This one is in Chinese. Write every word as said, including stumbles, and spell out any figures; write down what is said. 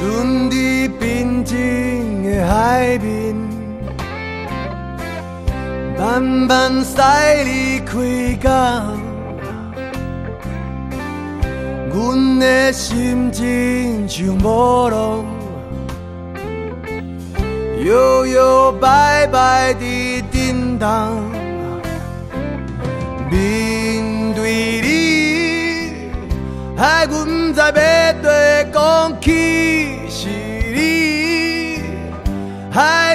船伫平静的海面，慢慢驶离开港。阮的心情像无路，摇摇摆摆伫震动。面对你，害阮不知要对讲起是你，害